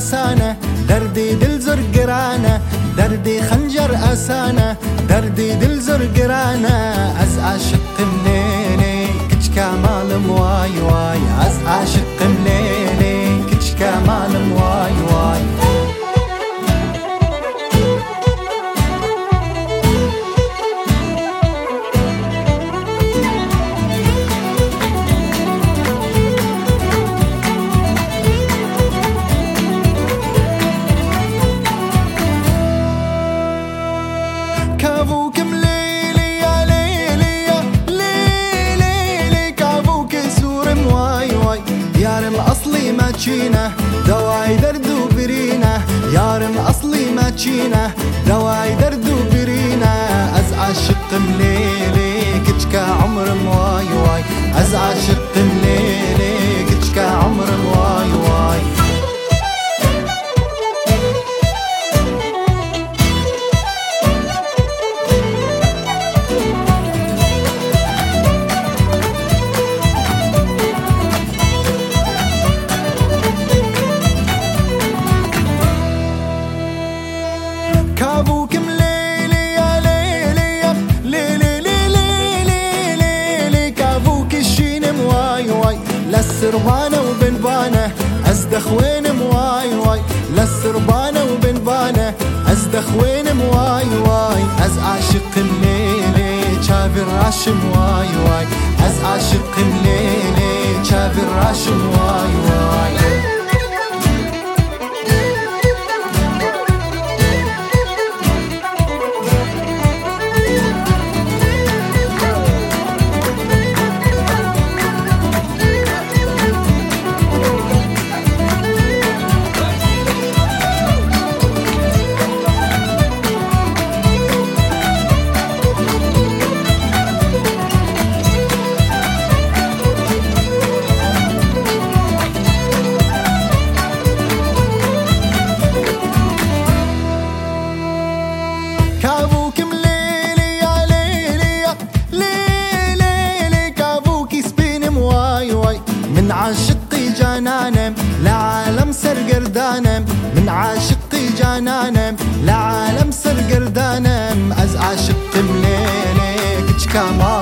أسانة دردي دل زر قرانة دردي خنجر أسانة دردي دل زر قرانة از عاشق مليلي كتش كمال مواي واي از عاشق مليلي كتش كمال مواي واي كابوك مليلي يا ليلي يا ليلي كابوك سور مواي واي يارم أصلي ما تشينه دواي درد وبرينه يارم أصلي ما تشينه دواي درد وبرينه از عاشق مليلي كتشكا عمر مواي واي از عاشق مليلي كتشكا عمر مواي واي كابوك مليلي يا ليلي يا ليلي كابوك الشين مواي واي للسربانة وبنبانة أزدخ وين مواي واي للسربانة وبنبانة أزدخ وين مواي واي أز عاشق مليلي شافي الراش مواي واي أز عاشق مليلي شافي الراش مواي واي كابوك مليلي يا ليلي كابوك سبين مواي واي من عاشقي جنانم لعالم سر قردانم من عاشقي جنانم لعالم سر قردانم از عاشق مليلي كتش كمال